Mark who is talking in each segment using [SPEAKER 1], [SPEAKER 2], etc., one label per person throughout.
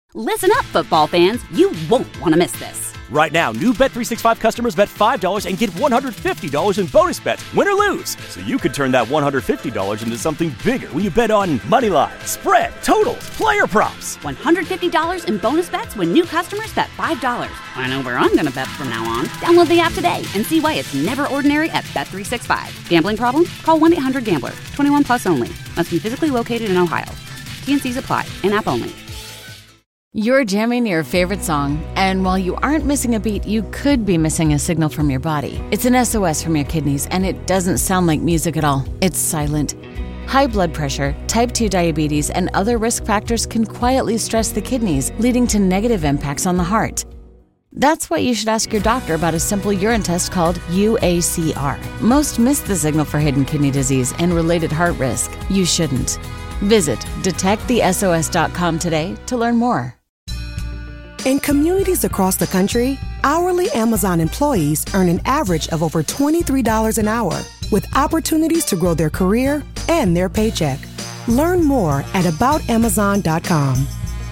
[SPEAKER 1] Listen up, football fans. You won't want to miss this.
[SPEAKER 2] Right now, new Bet365 customers bet $5 and get $150 in bonus bets, win or lose. So you could turn that $150 into something bigger when you bet on money line, spread, totals, player props.
[SPEAKER 1] $150 in bonus bets when new customers bet $5. I know where I'm going to bet from now on. Download the app today and see why it's never ordinary at Bet365. Gambling problem? Call 1-800-GAMBLER. 21 plus only. Must be physically located in Ohio. T&Cs apply. In-app only.
[SPEAKER 3] You're jamming your favorite song, and while you aren't missing a beat, you could be missing a signal from your body. It's an SOS from your kidneys, and it doesn't sound like music at all. It's silent. High blood pressure, type 2 diabetes, and other risk factors can quietly stress the kidneys, leading to negative impacts on the heart. That's why you should ask your doctor about a simple urine test called UACR. Most miss the signal for hidden kidney disease and related heart risk. You shouldn't. Visit detectthesos.com today to learn more.
[SPEAKER 4] In communities across the country, hourly Amazon employees earn an average of over $23 an hour, with opportunities to grow their career and their paycheck. Learn more at aboutamazon.com.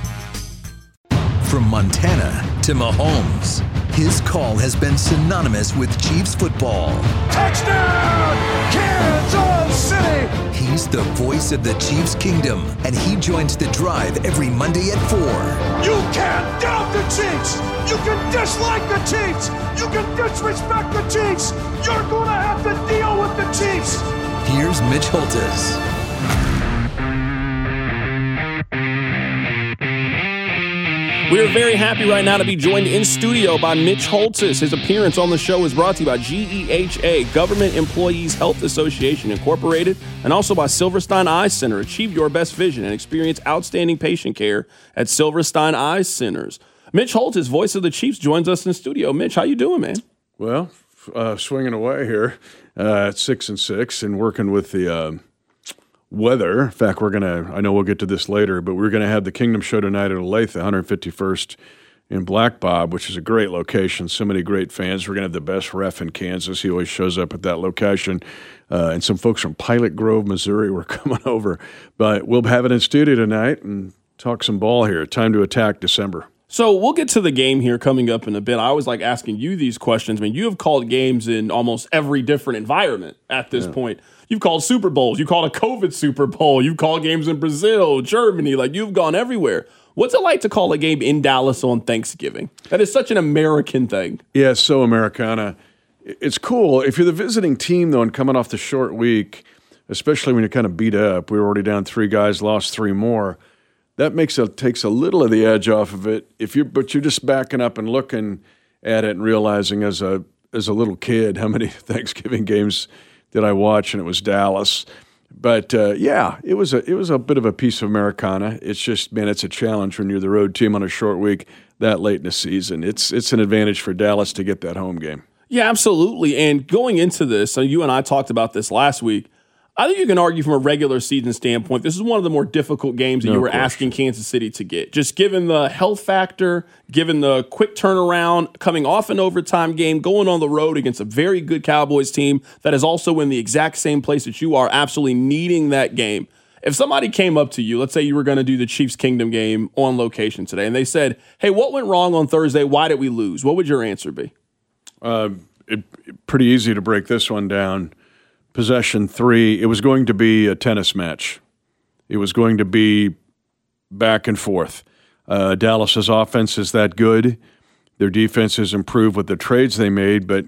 [SPEAKER 5] From Montana to Mahomes, his call has been synonymous with Chiefs football.
[SPEAKER 6] Touchdown, Kansas City!
[SPEAKER 5] He's the voice of the Chiefs kingdom, and he joins the drive every Monday at 4.
[SPEAKER 6] You can't doubt the Chiefs! You can dislike the Chiefs! You can disrespect the Chiefs! You're going to have to deal with the Chiefs!
[SPEAKER 5] Here's Mitch Holthus.
[SPEAKER 7] We are very happy right now to be joined in studio by Mitch Holthus. His appearance on the show is brought to you by GEHA, Government Employees Health Association Incorporated, and also by Silverstein Eye Center. Achieve your best vision and experience outstanding patient care at Silverstein Eye Centers. Mitch Holthus, voice of the Chiefs, joins us in studio. Mitch, how you doing, man?
[SPEAKER 8] Well, swinging away here at 6-6 and working with the weather. In fact, I know we'll get to this later, but we're going to have the Kingdom Show tonight at Olathe, 151st in Black Bob, which is a great location. So many great fans. We're going to have the best ref in Kansas. He always shows up at that location. And some folks from Pilot Grove, Missouri were coming over. But we'll have it in studio tonight and talk some ball here. Time to attack December.
[SPEAKER 7] So we'll get to the game here coming up in a bit. I always like asking you these questions. I mean, you have called games in almost every different environment at this point. You've called Super Bowls. You called a COVID Super Bowl. You've called games in Brazil, Germany. Like, you've gone everywhere. What's it like to call a game in Dallas on Thanksgiving? That is such an American thing.
[SPEAKER 8] Yeah, it's so Americana. It's cool. If you're the visiting team, though, and coming off the short week, especially when you're kind of beat up, we were already down 3 guys, lost 3 more. That takes a little of the edge off of it. But you're just backing up and looking at it and realizing as a little kid how many Thanksgiving games did I watch, and it was Dallas. But it was a bit of a piece of Americana. It's just, man, it's a challenge when you're the road team on a short week that late in the season. It's an advantage for Dallas to get that home game.
[SPEAKER 7] Yeah, absolutely. And going into this, so you and I talked about this last week. I think you can argue from a regular season standpoint, this is one of the more difficult games that you were asking Kansas City to get. Just given the health factor, given the quick turnaround, coming off an overtime game, going on the road against a very good Cowboys team that is also in the exact same place that you are, absolutely needing that game. If somebody came up to you, let's say you were going to do the Chiefs Kingdom game on location today, and they said, hey, what went wrong on Thursday? Why did we lose? What would your answer be?
[SPEAKER 8] Pretty easy to break this one down. Possession 3, it was going to be a tennis match. It was going to be back and forth. Dallas's offense is that good. Their defense has improved with the trades they made, but,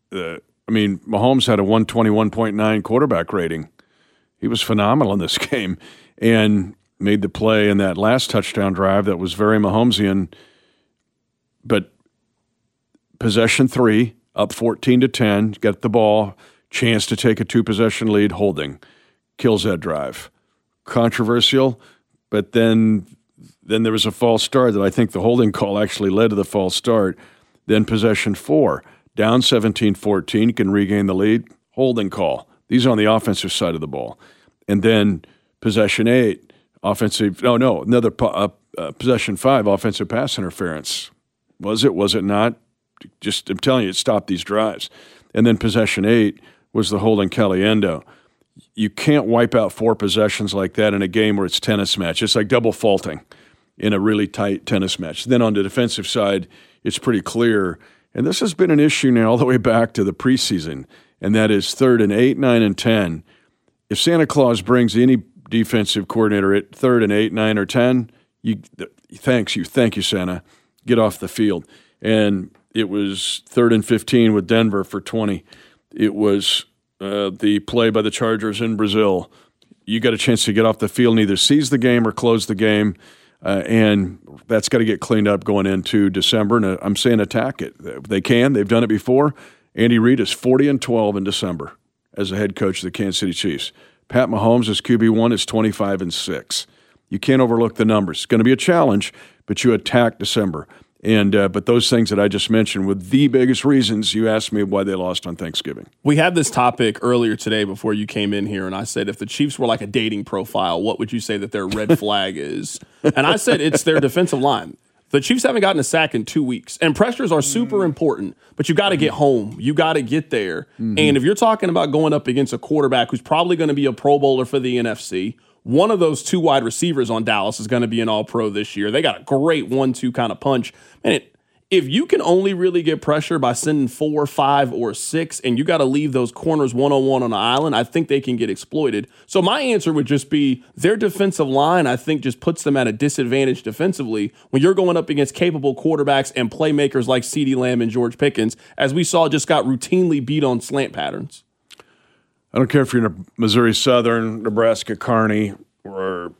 [SPEAKER 8] Mahomes had a 121.9 quarterback rating. He was phenomenal in this game and made the play in that last touchdown drive that was very Mahomesian. But possession 3, up 14-10, got the ball, chance to take a 2-possession lead, holding, kills that drive. Controversial, but then there was a false start that I think the holding call actually led to the false start. Then possession 4, down 17-14, can regain the lead, holding call. These are on the offensive side of the ball. And then possession 8, possession 5, offensive pass interference. Was it not? Just, I'm telling you, it stopped these drives. And then possession 8 was the holding Caliendo. You can't wipe out 4 possessions like that in a game where it's tennis match. It's like double faulting. in a really tight tennis match. Then on the defensive side, it's pretty clear. And this has been an issue now all the way back to the preseason, and that is 3rd and 8, 9, and 10. If Santa Claus brings any defensive coordinator at 3rd and 8, 9, or 10, thank you, Santa. Get off the field. And it was 3rd and 15 with Denver for 20. It was the play by the Chargers in Brazil. You got a chance to get off the field and either seize the game or close the game, and that's got to get cleaned up going into December. And I'm saying attack it. They can. They've done it before. Andy Reid is 40-12 in December as the head coach of the Kansas City Chiefs. Pat Mahomes as QB1 is 25-6. You can't overlook the numbers. It's going to be a challenge, but you attack December. And but those things that I just mentioned were the biggest reasons you asked me why they lost on Thanksgiving.
[SPEAKER 7] We had this topic earlier today before you came in here, and I said if the Chiefs were like a dating profile, what would you say that their red flag is? And I said it's their defensive line. The Chiefs haven't gotten a sack in 2 weeks, and pressures are super important, but you got to get home. You got to get there. And if you're talking about going up against a quarterback who's probably going to be a Pro Bowler for the NFC, one of those 2 wide receivers on Dallas is going to be an All-Pro this year. They got a great 1-2 kind of punch. And if you can only really get pressure by sending 4, 5, or 6, and you got to leave those corners one-on-one on the island, I think they can get exploited. So my answer would just be their defensive line, I think, just puts them at a disadvantage defensively when you're going up against capable quarterbacks and playmakers like CeeDee Lamb and George Pickens, as we saw just got routinely beat on slant patterns.
[SPEAKER 8] I don't care if you're in Missouri Southern, Nebraska Kearney, or,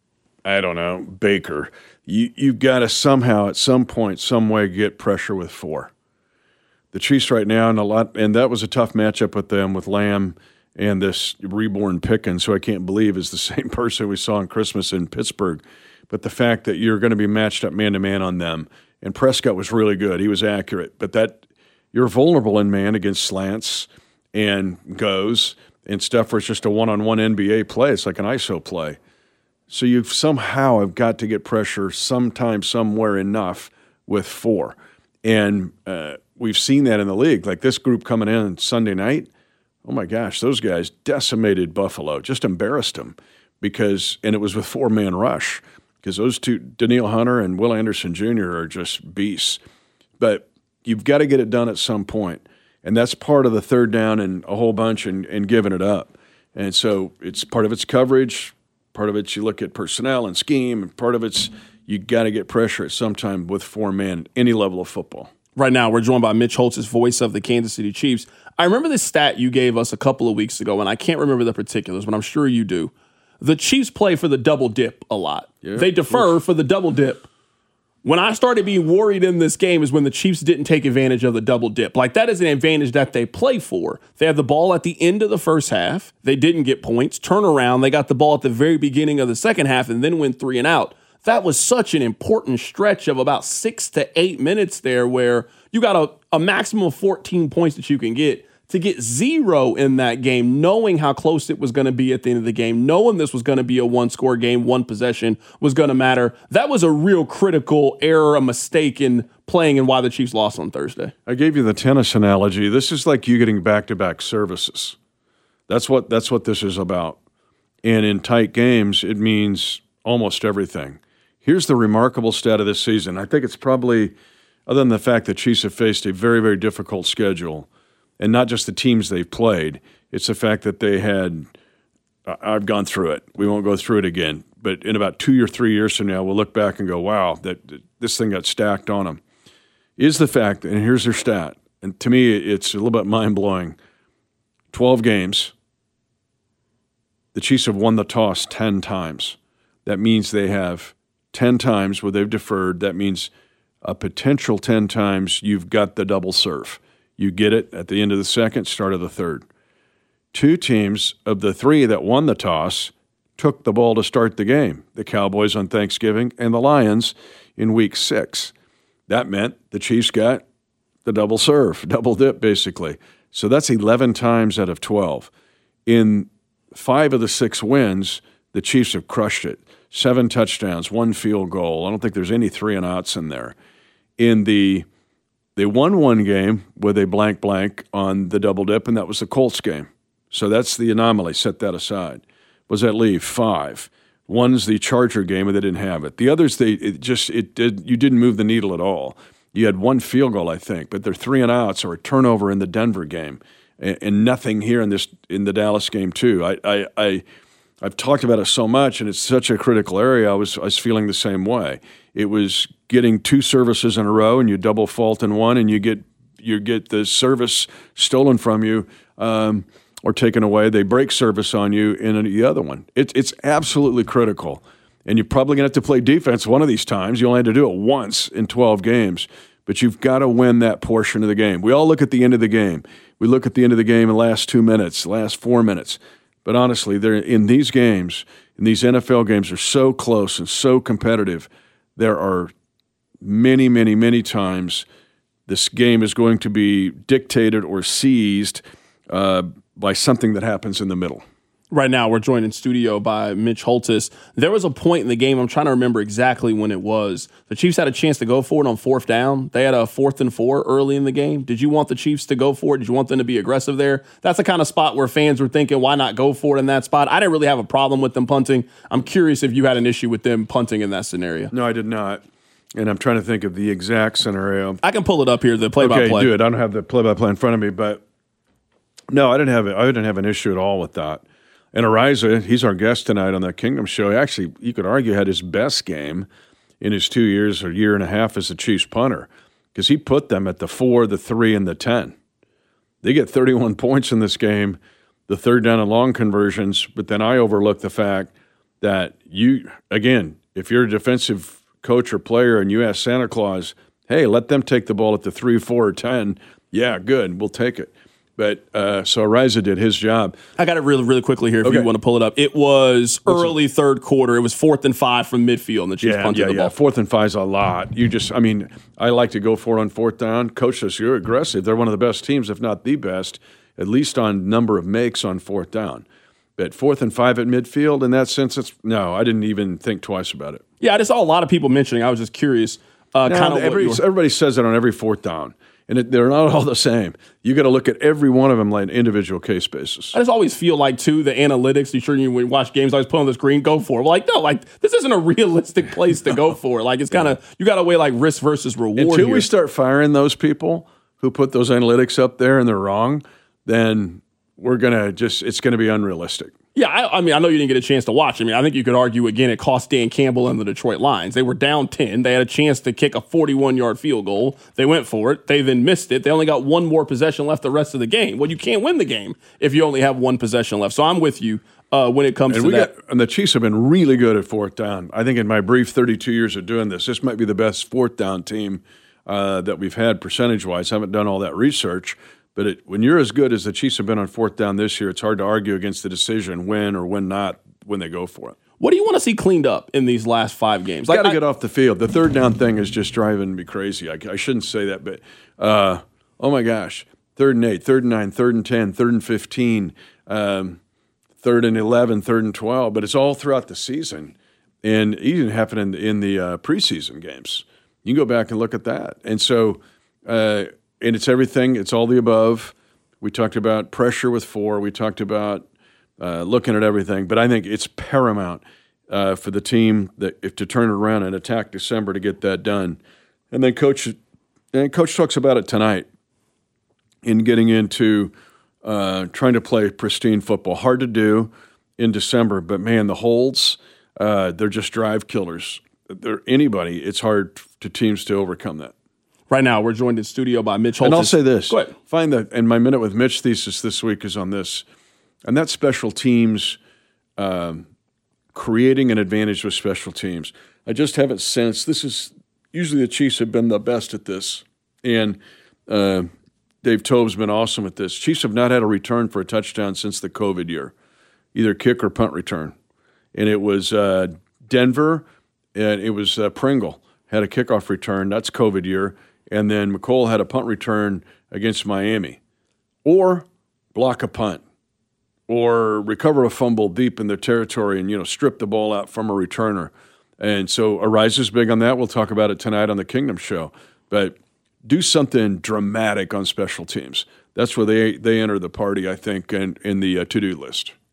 [SPEAKER 8] I don't know, Baker. You've got to somehow, at some point, some way, get pressure with 4. The Chiefs right now, and that was a tough matchup with them, with Lamb and this reborn Pickens, who I can't believe is the same person we saw on Christmas in Pittsburgh. But the fact that you're going to be matched up man-to-man on them, and Prescott was really good. He was accurate. But that you're vulnerable in man against slants and goes and stuff where it's just a one-on-one NBA play. It's like an ISO play. So you somehow have got to get pressure sometime, somewhere enough with 4. And we've seen that in the league. Like this group coming in Sunday night, oh my gosh, those guys decimated Buffalo, just embarrassed them. And it was with 4-man rush, because those two, Danielle Hunter and Will Anderson Jr., are just beasts. But you've got to get it done at some point. And that's part of the third down and a whole bunch and giving it up. And so it's part of it's coverage, part of it's you look at personnel and scheme, and part of it's you got to get pressure at some time with 4-man, any level of football. Right
[SPEAKER 7] now, we're joined by Mitch Holtz, voice of the Kansas City Chiefs. I remember this stat you gave us a couple of weeks ago, and I can't remember the particulars, but I'm sure you do. The Chiefs play for the double dip a lot. Yeah. They defer for the double dip. When I started being worried in this game is when the Chiefs didn't take advantage of the double dip. Like, that is an advantage that they play for. They had the ball at the end of the first half. They didn't get points. Turn around. They got the ball at the very beginning of the second half and then went 3 and out. That was such an important stretch of about 6 to 8 minutes there where you got a maximum of 14 points that you can get. To get 0 in that game, knowing how close it was going to be at the end of the game, knowing this was going to be a 1-score game, 1 possession was going to matter, that was a real critical error, a mistake in playing, and why the Chiefs lost on Thursday.
[SPEAKER 8] I gave you the tennis analogy. This is like you getting back-to-back services. That's what this is about. And in tight games, it means almost everything. Here's the remarkable stat of this season. I think it's probably, other than the fact that Chiefs have faced a very, very difficult schedule, and not just the teams they've played, it's the fact that they had I've gone through it. We won't go through it again. But in about 2 or 3 years from now, we'll look back and go, wow, that this thing got stacked on them. Is the fact, and here's their stat, and to me it's a little bit mind-blowing, 12 games, the Chiefs have won the toss 10 times. That means they have 10 times where they've deferred. That means a potential 10 times you've got the double serve. You get it at the end of the second, start of the third. 2 teams of the 3 that won the toss took the ball to start the game, the Cowboys on Thanksgiving and the Lions in Week 6. That meant the Chiefs got the double serve, double dip basically. So that's 11 times out of 12. In 5 of the 6 wins, the Chiefs have crushed it. 7 touchdowns, 1 field goal. I don't think there's any 3 and outs in there. They won 1 game with a blank on the double dip, and that was the Colts game. So that's the anomaly. Set that aside. What does that leave? 5. One's the Charger game, and they didn't have it. The others, you didn't move the needle at all. You had one field goal, I think, but they're 3 and outs or a turnover in the Denver game, and nothing here in the Dallas game too. I've talked about it so much, and it's such a critical area. I was feeling the same way. It was getting 2 services in a row, and you double fault in one, and you get the service stolen from you or taken away. They break service on you in the other one. It's absolutely critical, and you're probably going to have to play defense one of these times. You only had to do it once in 12 games, but you've got to win that portion of the game. We all look at the end of the game. We look at the end of the game in the last 2 minutes, last 4 minutes. But honestly, in these games, in these NFL games, are so close and so competitive. There are many, many, many times this game is going to be dictated or seized by something that happens in the middle.
[SPEAKER 7] Right now, we're joined in studio by Mitch Holthus. There was a point in the game, I'm trying to remember exactly when it was. The Chiefs had a chance to go for it on 4th down. They had a 4th and 4 early in the game. Did you want the Chiefs to go for it? Did you want them to be aggressive there? That's the kind of spot where fans were thinking, why not go for it in that spot? I didn't really have a problem with them punting. I'm curious if you had an issue with them punting in that scenario.
[SPEAKER 8] No, I did not. And I'm trying to think of the exact scenario.
[SPEAKER 7] I can pull it up here, the play-by-play.
[SPEAKER 8] Okay, do it. I don't have the play-by-play in front of me, but no, I didn't have an issue at all with that. And Ariza, he's our guest tonight on the Kingdom Show. Actually, you could argue had his best game in his 2 years or year and a half as the Chiefs punter because he put them at the 4, the 3, and the 10. They get 31 points in this game, the 3rd down and long conversions, but then I overlook the fact that if you're a defensive coach or player and you ask Santa Claus, hey, let them take the ball at the 3, 4, or 10, yeah, good, we'll take it. But so Ariza did his job.
[SPEAKER 7] I got it really, really quickly here if you want to pull it up. It was early 3rd quarter. It was 4th and 5 from midfield, and the Chiefs punted the ball.
[SPEAKER 8] 4th and 5 is a lot. I like to go for it on 4th down. Coach says you're aggressive. They're one of the best teams, if not the best, at least on number of makes on 4th down. But 4th and 5 at midfield, in that sense, I didn't even think twice about it.
[SPEAKER 7] Yeah, I just saw a lot of people mentioning. I was just curious.
[SPEAKER 8] Everybody says it on every 4th down. And they're not all the same. You got to look at every one of them like an individual case basis.
[SPEAKER 7] I just always feel like, too, the analytics, when you watch games, I always put on the screen, go for it. This isn't a realistic place to go for it. It's kind of, you got to weigh risk versus reward
[SPEAKER 8] Until
[SPEAKER 7] here.
[SPEAKER 8] we start firing those people who put those analytics up there and they're wrong, then it's going to be unrealistic.
[SPEAKER 7] Yeah, I know you didn't get a chance to watch. I think you could argue, again, it cost Dan Campbell and the Detroit Lions. They were down 10. They had a chance to kick a 41-yard field goal. They went for it. They then missed it. They only got one more possession left the rest of the game. Well, you can't win the game if you only have one possession left. So I'm with you when it comes to that.
[SPEAKER 8] And the Chiefs have been really good at 4th down. I think in my brief 32 years of doing this might be the best 4th down team that we've had percentage-wise. I haven't done all that research. But when you're as good as the Chiefs have been on 4th down this year, it's hard to argue against the decision when or when not when they go for it.
[SPEAKER 7] What do you want to see cleaned up in these last 5 games?
[SPEAKER 8] Got to get off the field. The 3rd down thing is just driving me crazy. I shouldn't say that, but oh my gosh, 3rd and 8, 3rd and 9, 3rd and 10, 3rd and 15, 3rd and 11, 3rd and 12. But it's all throughout the season, and it didn't happen in the preseason games. You can go back and look at that, and so. And it's everything. It's all the above. We talked about pressure with 4. We talked about looking at everything. But I think it's paramount for the team to turn it around and attack December to get that done. And then Coach talks about it tonight in getting into trying to play pristine football. Hard to do in December, but, man, the holds, they're just drive killers. It's hard to teams to overcome that.
[SPEAKER 7] Right now, we're joined in studio by Mitch Holthus.
[SPEAKER 8] And I'll say this.
[SPEAKER 7] Go ahead.
[SPEAKER 8] And my Minute with Mitch thesis this week is on this. And that's special teams, creating an advantage with special teams. I just haven't sensed, usually the Chiefs have been the best at this. And Dave Tove's been awesome at this. Chiefs have not had a return for a touchdown since the COVID year, either kick or punt return. And it was Denver, and it was Pringle had a kickoff return. That's COVID year. And then McColl had a punt return against Miami. Or block a punt. Or recover a fumble deep in their territory and, strip the ball out from a returner. And so Ariza's big on that. We'll talk about it tonight on the Kingdom Show. But do something dramatic on special teams. That's where they enter the party, I think, in the to-do list.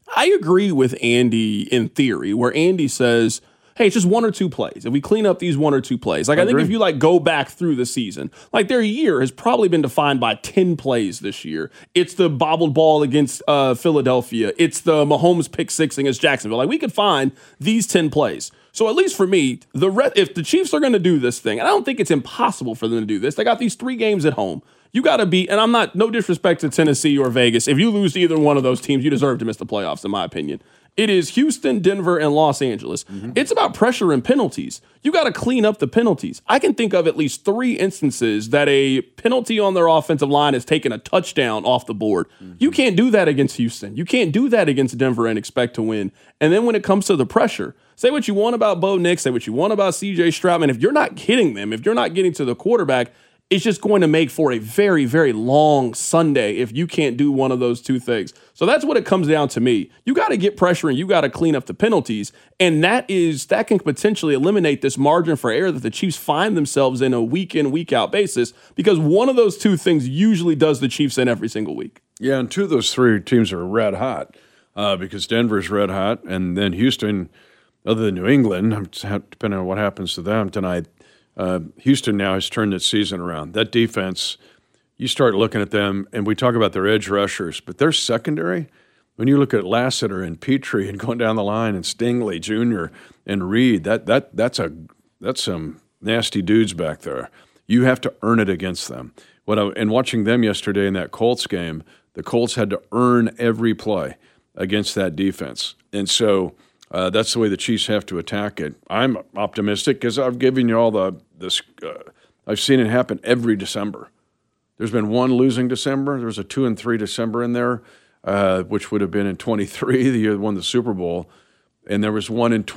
[SPEAKER 7] I agree with Andy in theory, where Andy says, hey, it's just one or two plays. If we clean up these one or two plays, like I think if you like go back through the season, like their year has probably been defined by 10 plays this year. It's the bobbled ball against Philadelphia. It's the Mahomes pick six against Jacksonville. Like we could find these 10 plays. So at least for me, if the Chiefs are going to do this thing, and I don't think it's impossible for them to do this, they got these 3 games at home. You got to beat, and I'm not, no disrespect to Tennessee or Vegas. If you lose to either one of those teams, you deserve to miss the playoffs, in my opinion. It is Houston, Denver, and Los Angeles. Mm-hmm. It's about pressure and penalties. You got to clean up the penalties. I can think of at least 3 instances that a penalty on their offensive line has taken a touchdown off the board. Mm-hmm. You can't do that against Houston. You can't do that against Denver and expect to win. And then when it comes to the pressure, say what you want about Bo Nix, say what you want about C.J. Stroud. If you're not hitting them, if you're not getting to the quarterback, it's just going to make for a very, very long Sunday if you can't do one of those 2 things. So that's what it comes down to me. You got to get pressure and you got to clean up the penalties. And that can potentially eliminate this margin for error that the Chiefs find themselves in a week in, week out basis, because one of those 2 things usually does the Chiefs in every single week.
[SPEAKER 8] Yeah, and 2 of those 3 teams are red hot because Denver's red hot, and then Houston, other than New England, depending on what happens to them tonight, Houston now has turned its season around. That defense, you start looking at them, and we talk about their edge rushers, but their secondary, when you look at Lassiter and Petrie and going down the line and Stingley Jr. and Reed, that's some nasty dudes back there. You have to earn it against them. And watching them yesterday in that Colts game, the Colts had to earn every play against that defense. And so that's the way the Chiefs have to attack it. I'm optimistic because I've given you all this. I've seen it happen every December. There's been one losing December. There was a 2-3 December in there, which would have been in 23, the year they won the Super Bowl, and there was one in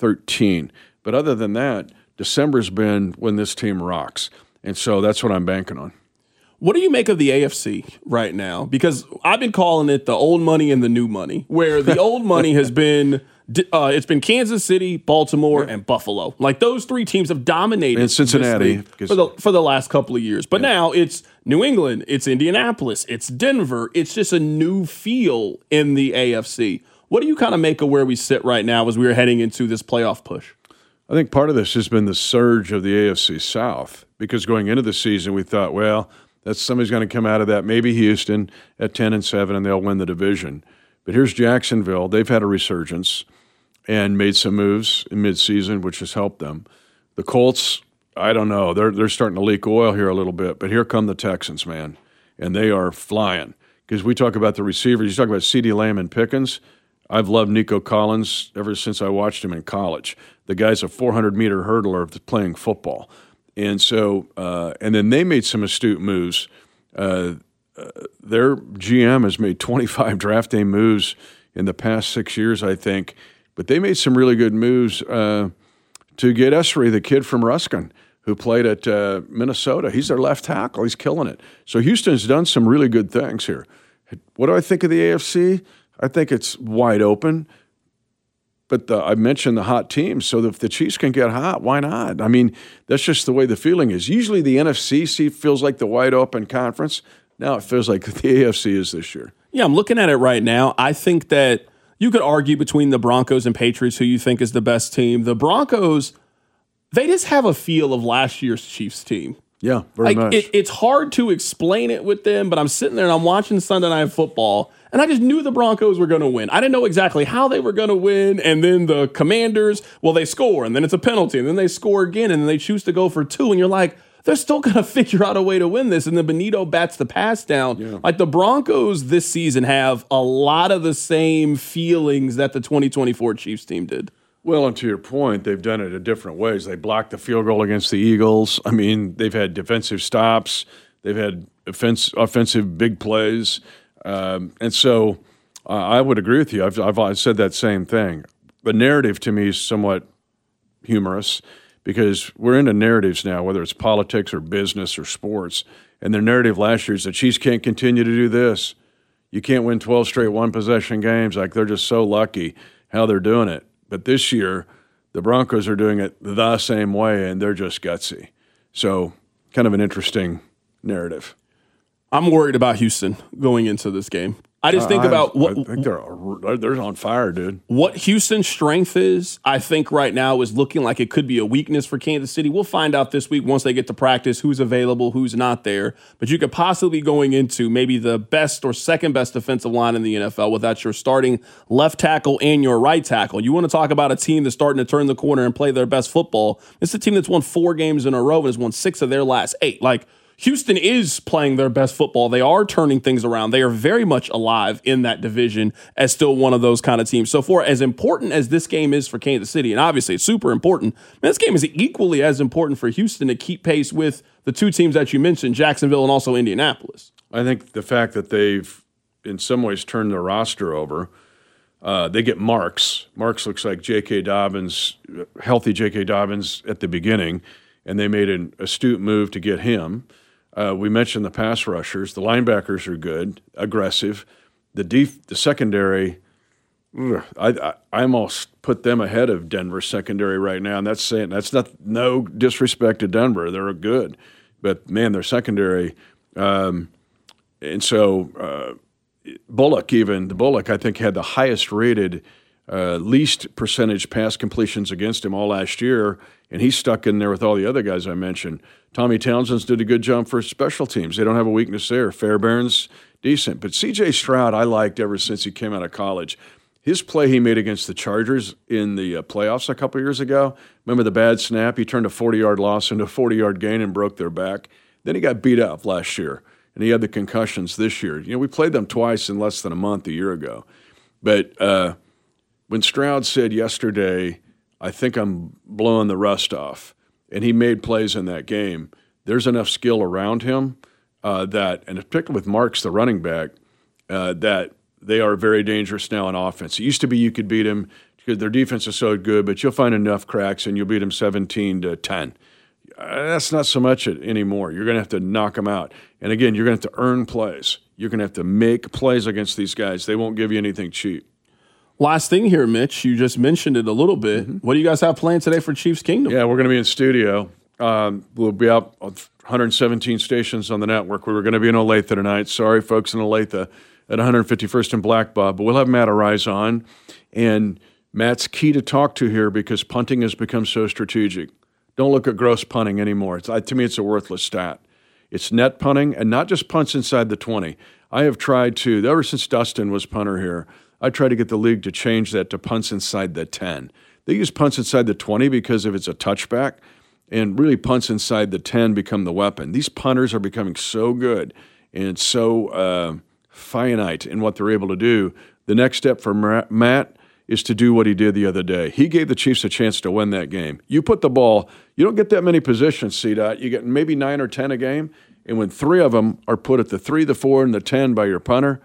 [SPEAKER 8] 2013. But other than that, December's been when this team rocks, and so that's what I'm banking on.
[SPEAKER 7] What do you make of the AFC right now? Because I've been calling it the old money and the new money, where the old money has been it's been Kansas City, Baltimore, and Buffalo. Like those 3 teams have dominated
[SPEAKER 8] and Cincinnati
[SPEAKER 7] for the last couple of years. But now it's New England, it's Indianapolis, it's Denver. It's just a new feel in the AFC. What do you kind of make of where we sit right now as we are heading into this playoff push?
[SPEAKER 8] I think part of this has been the surge of the AFC South, because going into the season we thought, well, that's somebody's going to come out of that. Maybe Houston at 10-7, and they'll win the division. But here's Jacksonville. They've had a resurgence and made some moves in midseason, which has helped them. The Colts, I don't know. They're starting to leak oil here a little bit. But here come the Texans, man, and they are flying. Because we talk about the receivers. You talk about CeeDee Lamb and Pickens. I've loved Nico Collins ever since I watched him in college. The guy's a 400-meter hurdler playing football. And so, and then they made some astute moves. Their GM has made 25 draft day moves in the past 6 years, I think. But they made some really good moves to get Esri, the kid from Ruskin, who played at Minnesota. He's their left tackle. He's killing it. So Houston's done some really good things here. What do I think of the AFC? I think it's wide open. But I mentioned the hot teams, so if the Chiefs can get hot, why not? I mean, that's just the way the feeling is. Usually the NFC feels like the wide open conference. Now it feels like the AFC is this year.
[SPEAKER 7] Yeah, I'm looking at it right now. I think that you could argue between the Broncos and Patriots who you think is the best team. The Broncos, they just have a feel of last year's Chiefs team.
[SPEAKER 8] Yeah, very much.
[SPEAKER 7] It's hard to explain it with them, but I'm sitting there and I'm watching Sunday Night Football, and I just knew the Broncos were going to win. I didn't know exactly how they were going to win, and then the Commanders, well, they score, and then it's a penalty, and then they score again, and then they choose to go for 2, and you're like, they're still going to figure out a way to win this, and then Benito bats the pass down. Yeah. Like the Broncos this season have a lot of the same feelings that the 2024 Chiefs team did.
[SPEAKER 8] Well, and to your point, they've done it in different ways. They blocked the field goal against the Eagles. I mean, they've had defensive stops. They've had offensive big plays. And so I would agree with you. I've said that same thing. The narrative to me is somewhat humorous because we're into narratives now, whether it's politics or business or sports. And their narrative last year is the Chiefs can't continue to do this. You can't win 12 straight one-possession games. Like, they're just so lucky how they're doing it. But this year, the Broncos are doing it the same way, and they're just gutsy. So kind of an interesting narrative.
[SPEAKER 7] I'm worried about Houston going into this game. I just think about what
[SPEAKER 8] I think they're on fire, dude.
[SPEAKER 7] What Houston's strength is, I think right now is looking like it could be a weakness for Kansas City. We'll find out this week once they get to practice who's available, who's not there. But you could possibly be going into maybe the best or second best defensive line in the NFL without your starting left tackle and your right tackle. You want to talk about a team that's starting to turn the corner and play their best football. It's a team that's won 4 games in a row and has won 6 of their last 8. Like, Houston is playing their best football. They are turning things around. They are very much alive in that division as still one of those kind of teams. So for as important as this game is for Kansas City, and obviously it's super important, this game is equally as important for Houston to keep pace with the 2 teams that you mentioned, Jacksonville and also Indianapolis.
[SPEAKER 8] I think the fact that they've in some ways turned their roster over, they get Marks. Marks looks like J.K. Dobbins, healthy J.K. Dobbins at the beginning, and they made an astute move to get him. We mentioned the pass rushers. The linebackers are good, aggressive. The secondary, I almost put them ahead of Denver's secondary right now, and that's not no disrespect to Denver. They're good, but man, their secondary, and so Bullock, I think, had the highest rated, least percentage pass completions against him all last year, and he's stuck in there with all the other guys I mentioned. Tommy Townsend's did a good job for special teams. They don't have a weakness there. Fairbairn's decent. But C.J. Stroud I liked ever since he came out of college. His play he made against the Chargers in the playoffs a couple years ago, remember the bad snap? He turned a 40-yard loss into a 40-yard gain and broke their back. Then he got beat up last year, and he had the concussions this year. You know, we played them twice in less than a month a year ago. But when Stroud said yesterday, I think I'm blowing the rust off, and he made plays in that game, there's enough skill around him that, and particularly with Marks, the running back, that they are very dangerous now on offense. It used to be you could beat them because their defense is so good, but you'll find enough cracks and you'll beat them 17-10. That's not so much anymore. You're going to have to knock them out. And again, you're going to have to earn plays. You're going to have to make plays against these guys. They won't give you anything cheap.
[SPEAKER 7] Last thing here, Mitch, you just mentioned it a little bit. Mm-hmm. What do you guys have planned today for Chiefs Kingdom?
[SPEAKER 8] Yeah, we're going to be in studio. We'll be out on 117 stations on the network. We were going to be in Olathe tonight. Sorry, folks in Olathe at 151st and Blackbaud. But we'll have Matt Arise on. And Matt's key to talk to here because punting has become so strategic. Don't look at gross punting anymore. To me, it's a worthless stat. It's net punting and not just punts inside the 20. I have tried to, ever since Dustin was punter here, I try to get the league to change that to punts inside the 10. They use punts inside the 20 because if it's a touchback, and really punts inside the 10 become the weapon. These punters are becoming so good and so finite in what they're able to do. The next step for Matt is to do what he did the other day. He gave the Chiefs a chance to win that game. You put the ball, you don't get that many positions, CDOT. You get maybe 9 or 10 a game, and when 3 of them are put at the 3, the 4, and the 10 by your punter,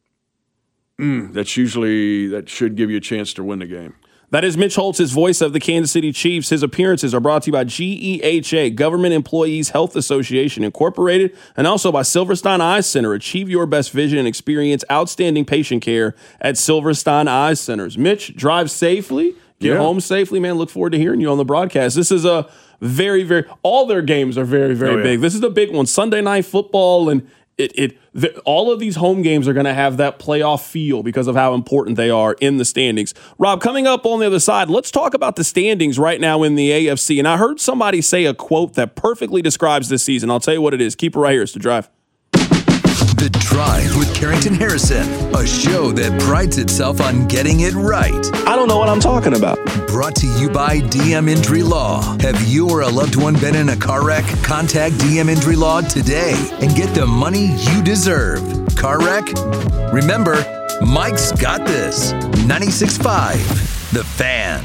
[SPEAKER 8] that should give you a chance to win the game.
[SPEAKER 7] That is Mitch Holtz, his voice of the Kansas City Chiefs. His appearances are brought to you by GEHA, Government Employees Health Association Incorporated, and also by Silverstein Eye Center. Achieve your best vision and experience outstanding patient care at Silverstein Eye Centers. Mitch, drive safely, get home safely, man. Look forward to hearing you on the broadcast. This is a very, very, all their games are very, very big. This is the big one, Sunday Night Football, and all of these home games are going to have that playoff feel because of how important they are in the standings. Rob, coming up on the other side, let's talk about the standings right now in the AFC. And I heard somebody say a quote that perfectly describes this season. I'll tell you what it is. Keep it right here. It's The Drive.
[SPEAKER 5] The Drive with Carrington Harrison, a show that prides itself on getting it right.
[SPEAKER 7] I don't know what I'm talking about.
[SPEAKER 5] Brought to you by DM Injury Law. Have you or a loved one been in a car wreck? Contact DM Injury Law today and get the money you deserve. Car wreck? Remember, Mike's got this. 96.5, The Fan.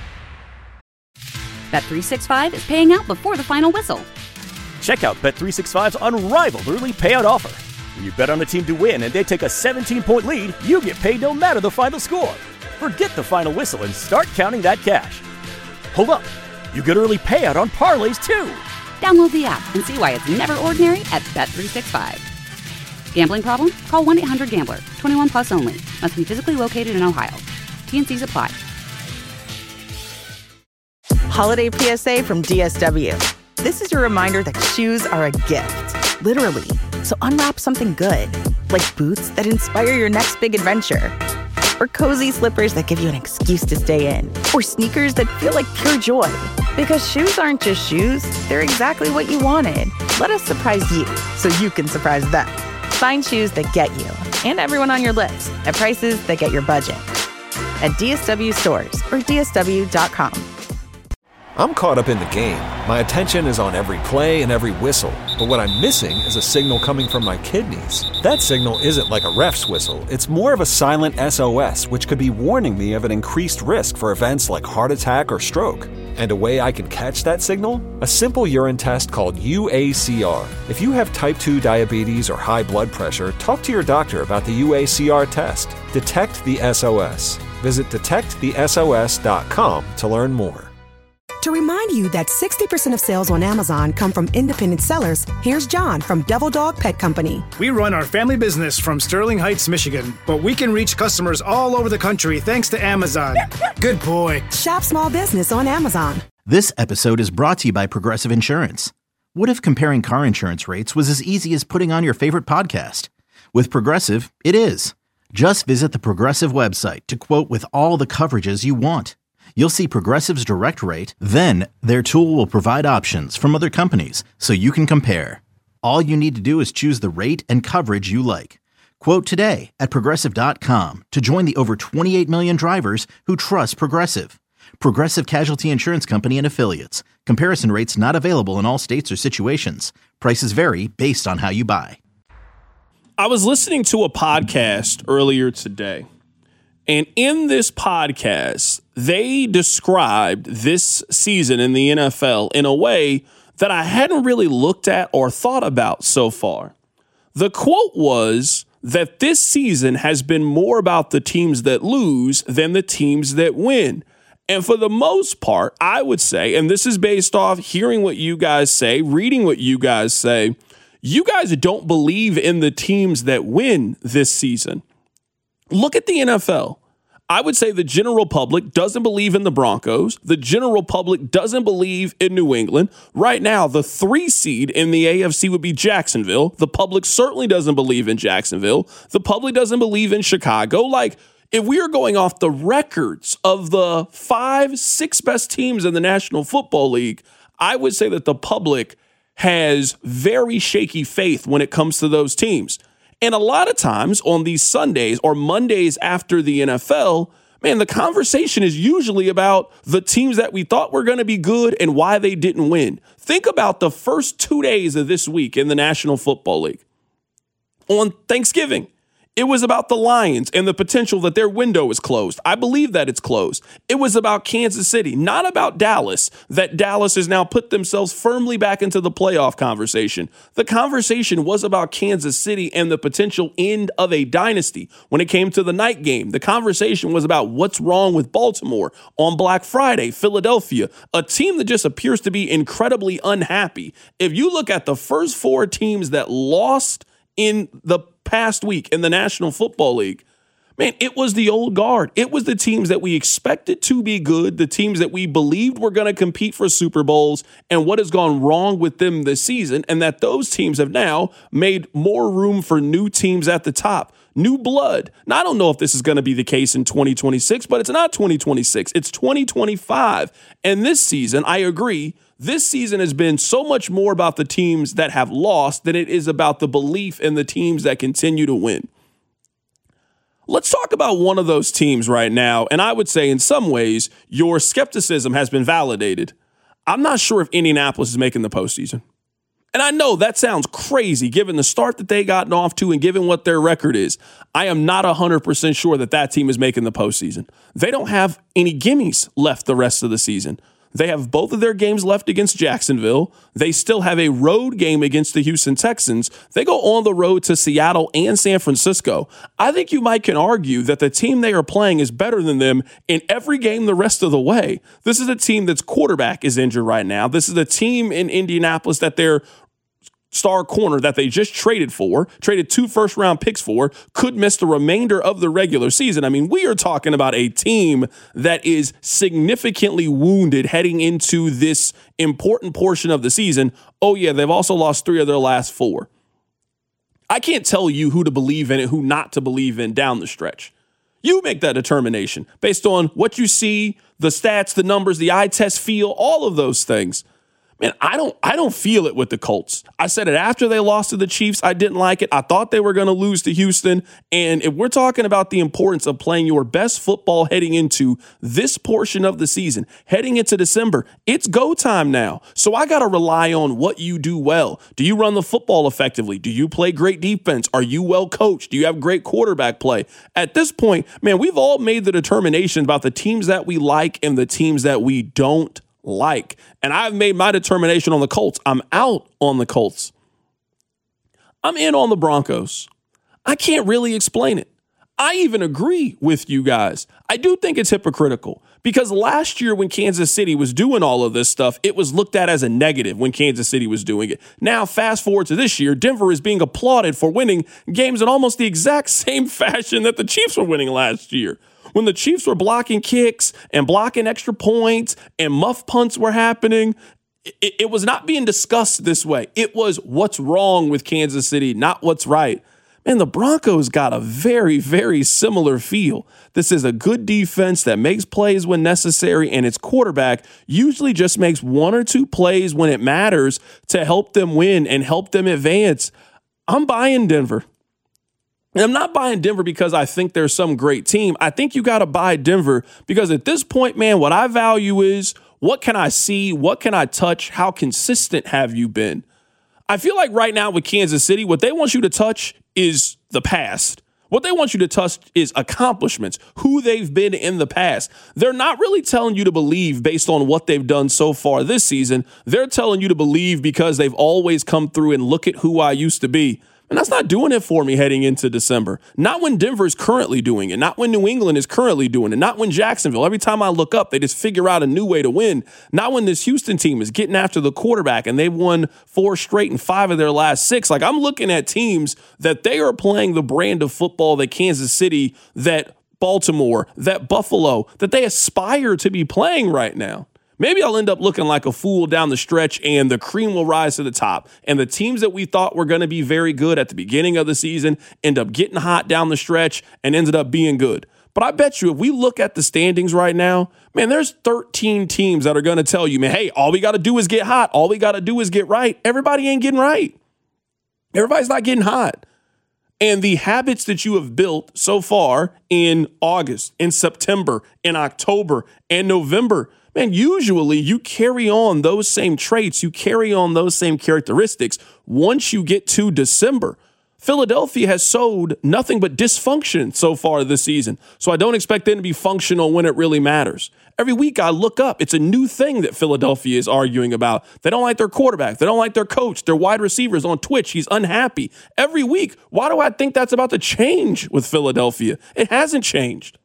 [SPEAKER 1] Bet365 is paying out before the final whistle.
[SPEAKER 2] Check out Bet365's unrivaled early payout offer. When you bet on a team to win and they take a 17-point lead, you get paid no matter the final score. Forget the final whistle and start counting that cash. Hold up. You get early payout on parlays, too.
[SPEAKER 1] Download the app and see why it's never ordinary at Bet365. Gambling problem? Call 1-800-GAMBLER. 21 plus only. Must be physically located in Ohio. T&Cs apply.
[SPEAKER 9] Holiday PSA from DSW. This is your reminder that shoes are a gift. Literally. So unwrap something good, like boots that inspire your next big adventure. Or cozy slippers that give you an excuse to stay in. Or sneakers that feel like pure joy. Because shoes aren't just shoes, they're exactly what you wanted. Let us surprise you so you can surprise them. Find shoes that get you and everyone on your list at prices that get your budget. At DSW stores or DSW.com.
[SPEAKER 10] I'm caught up in the game. My attention is on every play and every whistle. But what I'm missing is a signal coming from my kidneys. That signal isn't like a ref's whistle. It's more of a silent SOS, which could be warning me of an increased risk for events like heart attack or stroke. And a way I can catch that signal? A simple urine test called UACR. If you have type 2 diabetes or high blood pressure, talk to your doctor about the UACR test. Detect the SOS. Visit detectthesos.com to learn more.
[SPEAKER 4] To remind you that 60% of sales on Amazon come from independent sellers, here's John from Devil Dog Pet Company.
[SPEAKER 11] We run our family business from Sterling Heights, Michigan, but we can reach customers all over the country thanks to Amazon. Good boy.
[SPEAKER 4] Shop small business on Amazon.
[SPEAKER 12] This episode is brought to you by Progressive Insurance. What if comparing car insurance rates was as easy as putting on your favorite podcast? With Progressive, it is. Just visit the Progressive website to quote with all the coverages you want. You'll see Progressive's direct rate, then their tool will provide options from other companies so you can compare. All you need to do is choose the rate and coverage you like. Quote today at Progressive.com to join the over 28 million drivers who trust Progressive. Progressive Casualty Insurance Company and Affiliates. Comparison rates not available in all states or situations. Prices vary based on how you buy.
[SPEAKER 7] I was listening to a podcast earlier today. And in this podcast, they described this season in the NFL in a way that I hadn't really looked at or thought about so far. The quote was that this season has been more about the teams that lose than the teams that win. And for the most part, I would say, and this is based off hearing what you guys say, reading what you guys say, you guys don't believe in the teams that win this season. Look at the NFL. I would say the general public doesn't believe in the Broncos. The general public doesn't believe in New England. Right now, the 3 seed in the AFC would be Jacksonville. The public certainly doesn't believe in Jacksonville. The public doesn't believe in Chicago. Like, if we are going off the records of the 5-6 best teams in the National Football League, I would say that the public has very shaky faith when it comes to those teams. And a lot of times on these Sundays or Mondays after the NFL, man, the conversation is usually about the teams that we thought were going to be good and why they didn't win. Think about the first 2 days of this week in the National Football League. On Thanksgiving, it was about the Lions and the potential that their window is closed. I believe that it's closed. It was about Kansas City, not about Dallas, that Dallas has now put themselves firmly back into the playoff conversation. The conversation was about Kansas City and the potential end of a dynasty. When it came to the night game, the conversation was about what's wrong with Baltimore. On Black Friday, Philadelphia, a team that just appears to be incredibly unhappy. If you look at the first 4 teams that lost in the past week in the National Football League, man, it was the old guard. It was the teams that we expected to be good, the teams that we believed were going to compete for Super Bowls, and what has gone wrong with them this season, and that those teams have now made more room for new teams at the top. New blood. Now, I don't know if this is going to be the case in 2026, but it's not 2026. It's 2025. And this season, I agree, this season has been so much more about the teams that have lost than it is about the belief in the teams that continue to win. Let's talk about one of those teams right now. And I would say in some ways, your skepticism has been validated. I'm not sure if Indianapolis is making the postseason. And I know that sounds crazy given the start that they gotten off to and given what their record is. I am not 100% sure that that team is making the postseason. They don't have any gimmies left the rest of the season. They have both of their games left against Jacksonville. They still have a road game against the Houston Texans. They go on the road to Seattle and San Francisco. I think you might can argue that the team they are playing is better than them in every game the rest of the way. This is a team that's quarterback is injured right now. This is a team in Indianapolis that their star corner that they just traded 2 first-round picks for, could miss the remainder of the regular season. I mean, we are talking about a team that is significantly wounded heading into this important portion of the season. Oh, yeah, they've also lost 3 of their last 4. I can't tell you who to believe in and who not to believe in down the stretch. You make that determination based on what you see, the stats, the numbers, the eye test feel, all of those things. Man, I don't feel it with the Colts. I said it after they lost to the Chiefs. I didn't like it. I thought they were going to lose to Houston. And if we're talking about the importance of playing your best football heading into this portion of the season, heading into December, it's go time now. So I got to rely on what you do well. Do you run the football effectively? Do you play great defense? Are you well coached? Do you have great quarterback play? At this point, man, we've all made the determination about the teams that we like and the teams that we don't like. And I've made my determination on the Colts. I'm out on the Colts. I'm in on the Broncos. I can't really explain it. I even agree with you guys. I do think it's hypocritical because last year when Kansas City was doing all of this stuff, it was looked at as a negative when Kansas City was doing it. Now, fast forward to this year, Denver is being applauded for winning games in almost the exact same fashion that the Chiefs were winning last year. When the Chiefs were blocking kicks and blocking extra points and muff punts were happening, it was not being discussed this way. It was what's wrong with Kansas City, not what's right. Man, the Broncos got a very, very similar feel. This is a good defense that makes plays when necessary, and its quarterback usually just makes one or two plays when it matters to help them win and help them advance. I'm buying Denver. And I'm not buying Denver because I think they're some great team. I think you got to buy Denver because at this point, man, what I value is what can I see? What can I touch? How consistent have you been? I feel like right now with Kansas City, what they want you to touch is the past. What they want you to touch is accomplishments, who they've been in the past. They're not really telling you to believe based on what they've done so far this season. They're telling you to believe because they've always come through and look at who I used to be. And that's not doing it for me heading into December. Not when Denver's currently doing it. Not when New England is currently doing it. Not when Jacksonville, every time I look up, they just figure out a new way to win. Not when this Houston team is getting after the quarterback and they've won 4 straight and 5 of their last 6. Like, I'm looking at teams that they are playing the brand of football that Kansas City, that Baltimore, that Buffalo, that they aspire to be playing right now. Maybe I'll end up looking like a fool down the stretch and the cream will rise to the top. And the teams that we thought were going to be very good at the beginning of the season end up getting hot down the stretch and ended up being good. But I bet you if we look at the standings right now, man, there's 13 teams that are going to tell you, man, hey, all we got to do is get hot. All we got to do is get right. Everybody ain't getting right. Everybody's not getting hot. And the habits that you have built so far in August, in September, in October, and November, man, usually you carry on those same traits, you carry on those same characteristics once you get to December. Philadelphia has sowed nothing but dysfunction so far this season, so I don't expect them to be functional when it really matters. Every week I look up, it's a new thing that Philadelphia is arguing about. They don't like their quarterback. They don't like their coach. Their wide receivers on Twitch, he's unhappy. Every week, why do I think that's about to change with Philadelphia? It hasn't changed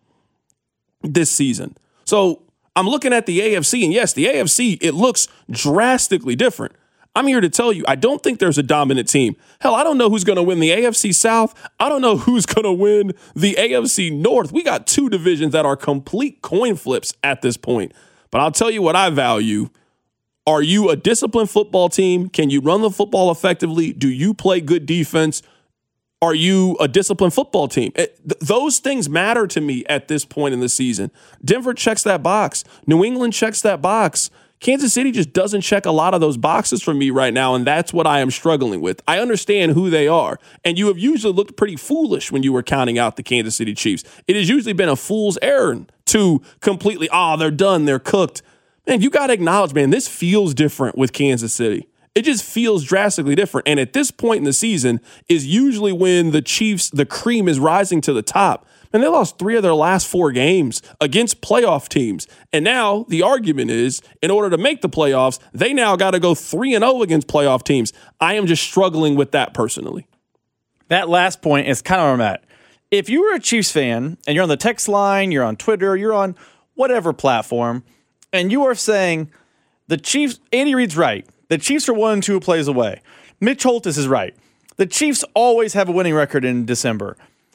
[SPEAKER 7] this season. So I'm looking at the AFC, and yes, the AFC, it looks drastically different. I'm here to tell you, I don't think there's a dominant team. Hell, I don't know who's going to win the AFC South. I don't know who's going to win the AFC North. We got 2 divisions that are complete coin flips at this point. But I'll tell you what I value. Are you a disciplined football team? Can you run the football effectively? Do you play good defense? Are you a disciplined football team? Those things matter to me at this point in the season. Denver checks that box. New England checks that box. Kansas City just doesn't check a lot of those boxes for me right now, and that's what I am struggling with. I understand who they are, and you have usually looked pretty foolish when you were counting out the Kansas City Chiefs. It has usually been a fool's errand to completely, they're done, they're cooked. Man, you got to acknowledge, man, this feels different with Kansas City. It just feels drastically different. And at this point in the season is usually when the Chiefs, the cream is rising to the top. And they lost 3 of their last 4 games against playoff teams. And now the argument is, in order to make the playoffs, they now got to go 3-0 against playoff teams. I am just struggling with that personally.
[SPEAKER 13] That last point is kind of where I'm at. If you were a Chiefs fan and you're on the text line, you're on Twitter, you're on whatever platform, and you are saying the Chiefs, Andy Reid's right. The Chiefs are 1-2 plays away. Mitch Holthus is right. The Chiefs always have a winning record in December.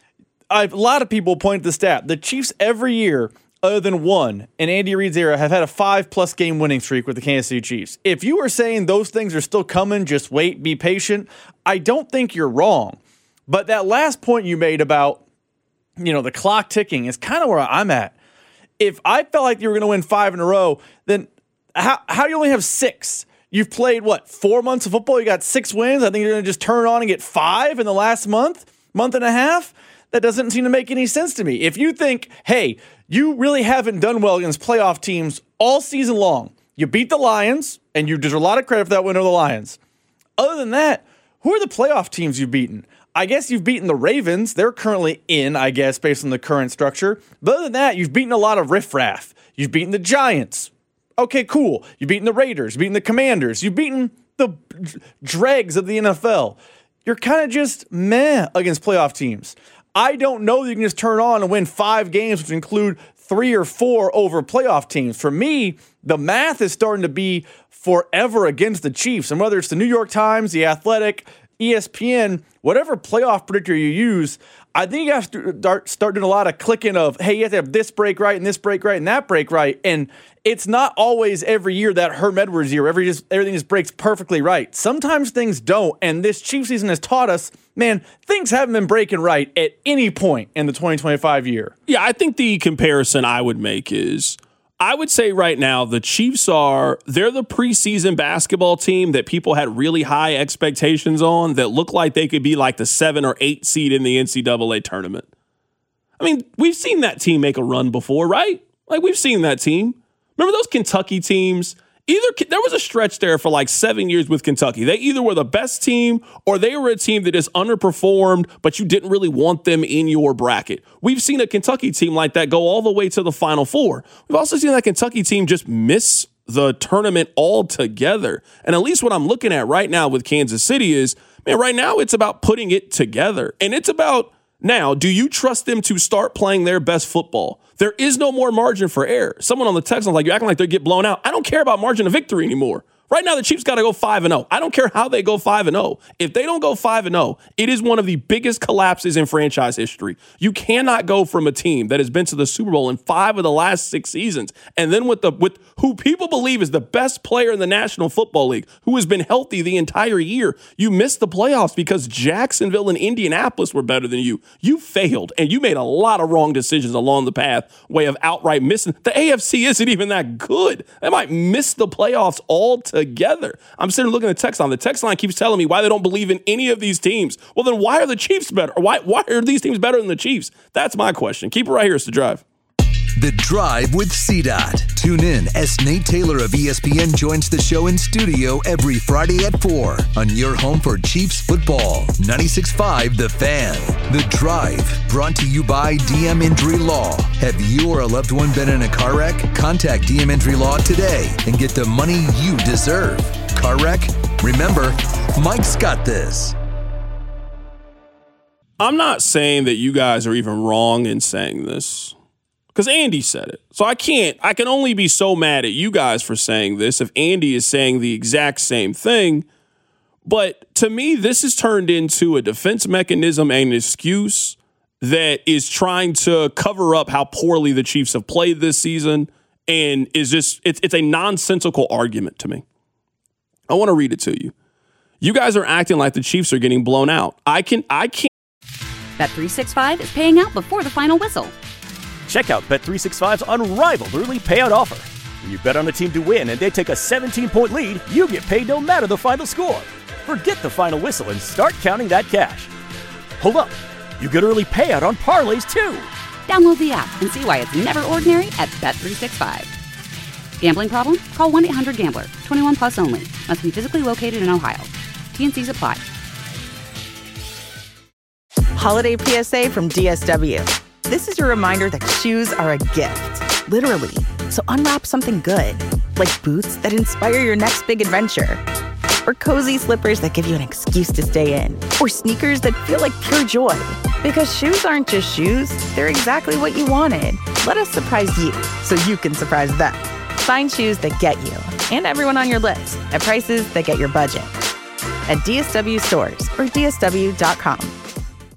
[SPEAKER 13] A lot of people point to the stat. The Chiefs every year, other than one in Andy Reid's era, have had a 5+ game winning streak with the Kansas City Chiefs. If you are saying those things are still coming, just wait, be patient, I don't think you're wrong. But that last point you made about, the clock ticking is kind of where I'm at. If I felt like you were going to win 5 in a row, then how do you only have 6? You've played, 4 months of football? You got 6 wins? I think you're going to just turn on and get 5 in the last month and a half? That doesn't seem to make any sense to me. If you think, hey, you really haven't done well against playoff teams all season long, you beat the Lions, and you deserve a lot of credit for that win over the Lions. Other than that, who are the playoff teams you've beaten? I guess you've beaten the Ravens. They're currently in, I guess, based on the current structure. But other than that, you've beaten a lot of riffraff. You've beaten the Giants. Okay, cool. You've beaten the Raiders. You've beaten the Commanders. You've beaten the dregs of the NFL. You're kind of just meh against playoff teams. I don't know that you can just turn on and win 5 games, which include 3 or 4 over playoff teams. For me, the math is starting to be forever against the Chiefs. And whether it's the New York Times, the Athletic, ESPN, whatever playoff predictor you use, I think you have to start doing a lot of clicking of, hey, you have to have this break right and this break right and that break right. And it's not always every year that Herm Edwards year, everything just breaks perfectly right. Sometimes things don't. And this Chiefs season has taught us, man, things haven't been breaking right at any point in the 2025 year.
[SPEAKER 7] Yeah, I think the comparison I would make is, I would say right now the Chiefs they're the preseason basketball team that people had really high expectations on that look like they could be like the 7 or 8 seed in the NCAA tournament. I mean, we've seen that team make a run before, right? Like, we've seen that team. Remember those Kentucky teams? There was a stretch there for like 7 years with Kentucky. They either were the best team or they were a team that just underperformed, but you didn't really want them in your bracket. We've seen a Kentucky team like that go all the way to the Final Four. We've also seen that Kentucky team just miss the tournament altogether. And at least what I'm looking at right now with Kansas City is, man, right now it's about putting it together. And it's about, now, do you trust them to start playing their best football? There is no more margin for error. Someone on the text was like, you're acting like they get blown out. I don't care about margin of victory anymore. Right now, the Chiefs got to go 5-0. I don't care how they go 5-0. If they don't go 5-0, it is one of the biggest collapses in franchise history. You cannot go from a team that has been to the Super Bowl in 5 of the last 6 seasons, and then with who people believe is the best player in the National Football League, who has been healthy the entire year, you missed the playoffs because Jacksonville and Indianapolis were better than you. You failed, and you made a lot of wrong decisions along the path, way of outright missing. The AFC isn't even that good. They might miss the playoffs altogether. I'm sitting looking at the text line. The text line keeps telling me why they don't believe in any of these teams. Well, then why are the Chiefs better? Or why are these teams better than the Chiefs? That's my question. Keep it right here. It's The Drive.
[SPEAKER 5] The Drive with CDOT. Tune in as Nate Taylor of ESPN joins the show in studio every Friday at 4 on your home for Chiefs football. 96.5 The Fan. The Drive, brought to you by DM Injury Law. Have you or a loved one been in a car wreck? Contact DM Injury Law today and get the money you deserve. Car wreck? Remember, Mike's got this.
[SPEAKER 7] I'm not saying that you guys are even wrong in saying this, because Andy said it. So I can only be so mad at you guys for saying this if Andy is saying the exact same thing. But to me, this has turned into a defense mechanism and an excuse that is trying to cover up how poorly the Chiefs have played this season, and is just, it's a nonsensical argument to me. I want to read it to you. You guys are acting like the Chiefs are getting blown out. I can't.
[SPEAKER 1] Bet365 is paying out before the final whistle.
[SPEAKER 2] Check out Bet365's unrivaled early payout offer. When you bet on a team to win and they take a 17-point lead, you get paid no matter the final score. Forget the final whistle and start counting that cash. Hold up. You get early payout on parlays, too.
[SPEAKER 1] Download the app and see why it's never ordinary at Bet365. Gambling problem? Call 1-800-GAMBLER. 21 plus only. Must be physically located in Ohio. T&Cs apply.
[SPEAKER 9] Holiday PSA from DSW. This is your reminder that shoes are a gift, literally. So unwrap something good, like boots that inspire your next big adventure, or cozy slippers that give you an excuse to stay in, or sneakers that feel like pure joy. Because shoes aren't just shoes, they're exactly what you wanted. Let us surprise you so you can surprise them. Find shoes that get you and everyone on your list at prices that get your budget. At DSW stores or DSW.com.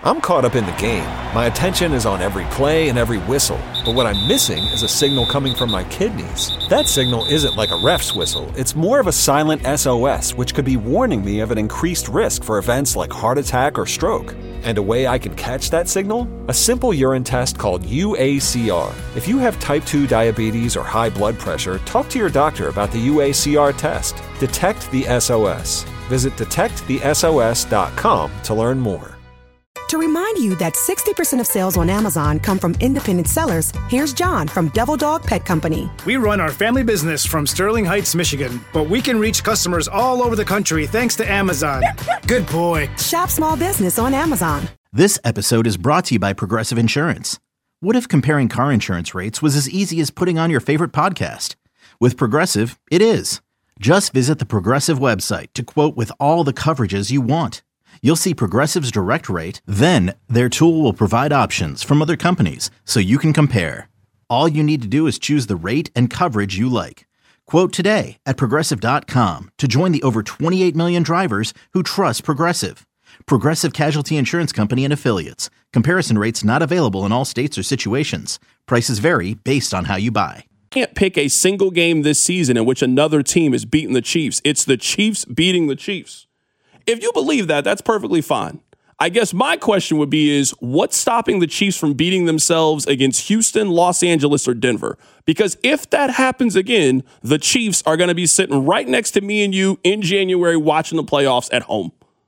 [SPEAKER 10] I'm caught up in the game. My attention is on every play and every whistle. But what I'm missing is a signal coming from my kidneys. That signal isn't like a ref's whistle. It's more of a silent SOS, which could be warning me of an increased risk for events like heart attack or stroke. And a way I can catch that signal? A simple urine test called UACR. If you have type 2 diabetes or high blood pressure, talk to your doctor about the UACR test. Detect the SOS. Visit detectthesos.com to learn more.
[SPEAKER 4] To remind you that 60% of sales on Amazon come from independent sellers, here's John from Devil Dog Pet Company.
[SPEAKER 11] We run our family business from Sterling Heights, Michigan, but we can reach customers all over the country thanks to Amazon. Good boy.
[SPEAKER 4] Shop small business on Amazon.
[SPEAKER 12] This episode is brought to you by Progressive Insurance. What if comparing car insurance rates was as easy as putting on your favorite podcast? With Progressive, it is. Just visit the Progressive website to quote with all the coverages you want. You'll see Progressive's direct rate, then their tool will provide options from other companies so you can compare. All you need to do is choose the rate and coverage you like. Quote today at Progressive.com to join the over 28 million drivers who trust Progressive. Progressive Casualty Insurance Company and Affiliates. Comparison rates not available in all states or situations. Prices vary based on how you buy.
[SPEAKER 7] Can't pick a single game this season in which another team is beating the Chiefs. It's the Chiefs beating the Chiefs. If you believe that, that's perfectly fine. I guess my question would be is what's stopping the Chiefs from beating themselves against Houston, Los Angeles, or Denver? Because if that happens again, the Chiefs are going to be sitting right next to me and you in January watching the playoffs at home.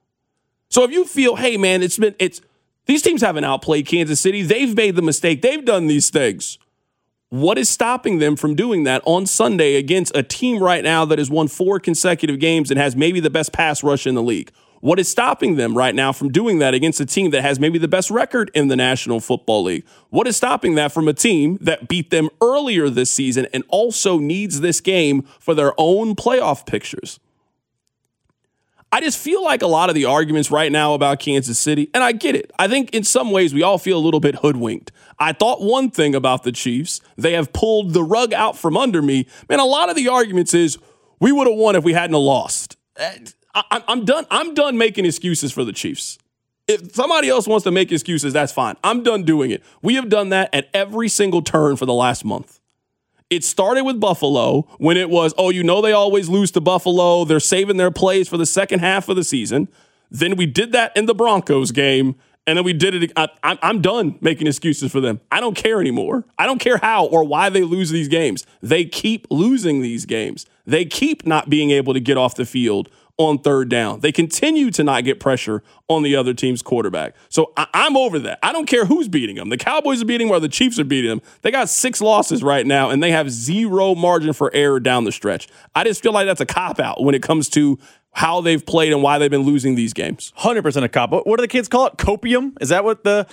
[SPEAKER 7] So if you feel, hey man, these teams haven't outplayed Kansas City. They've made the mistake. They've done these things. What is stopping them from doing that on Sunday against a team right now that has won 4 consecutive games and has maybe the best pass rush in the league? What is stopping them right now from doing that against a team that has maybe the best record in the National Football League? What is stopping that from a team that beat them earlier this season and also needs this game for their own playoff pictures? I just feel like a lot of the arguments right now about Kansas City, and I get it. I think in some ways we all feel a little bit hoodwinked. I thought one thing about the Chiefs. They have pulled the rug out from under me. Man, a lot of the arguments is we would have won if we hadn't have lost. I'm done. I'm done making excuses for the Chiefs. If somebody else wants to make excuses, that's fine. I'm done doing it. We have done that at every single turn for the last month. It started with Buffalo when it was, they always lose to Buffalo. They're saving their plays for the second half of the season. Then we did that in the Broncos game, and then we did it. I'm done making excuses for them. I don't care anymore. I don't care how or why they lose these games. They keep losing these games. They keep not being able to get off the field on third down. They continue to not get pressure on the other team's quarterback. So I'm over that. I don't care who's beating them. The Cowboys are beating them or the Chiefs are beating them. They got 6 losses right now, and they have 0 margin for error down the stretch. I just feel like that's a cop-out when it comes to how they've played and why they've been losing these games.
[SPEAKER 13] 100% a cop. What do the kids call it? Copium? Is that what the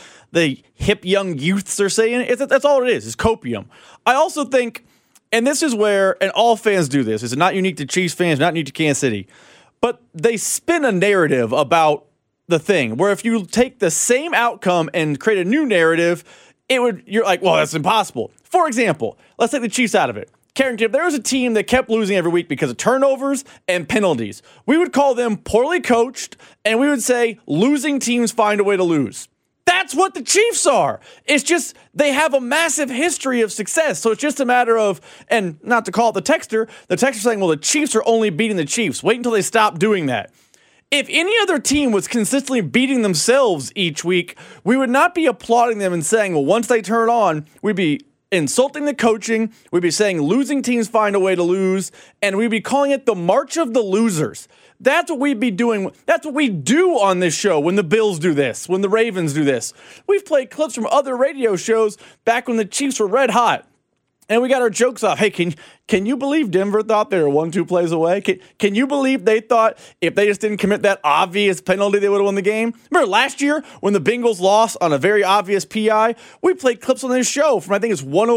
[SPEAKER 13] hip young youths are saying? That's all it is copium. I also think, and this is where, and all fans do this, it's not unique to Chiefs fans, not unique to Kansas City, but they spin a narrative about the thing where if you take the same outcome and create a new narrative, you're like, well, that's impossible. For example, let's take the Chiefs out of it. Carrington, if there was a team that kept losing every week because of turnovers and penalties, we would call them poorly coached, and we would say losing teams find a way to lose. That's what the Chiefs are. It's just they have a massive history of success. So it's just a matter of, and not to call it the texter saying, well, the Chiefs are only beating the Chiefs. Wait until they stop doing that. If any other team was consistently beating themselves each week, we would not be applauding them and saying, well, once they turn it on, we'd be insulting the coaching, we'd be saying losing teams find a way to lose, and we'd be calling it the March of the Losers. That's what we'd be doing. That's what we do on this show when the Bills do this, when the Ravens do this. We've played clips from other radio shows back when the Chiefs were red hot. And we got our jokes off. Hey, can you believe Denver thought they were 1-2 plays away? Can you believe they thought if they just didn't commit that obvious penalty, they would have won the game? Remember last year when the Bengals lost on a very obvious PI? We played clips on this show from, I think it's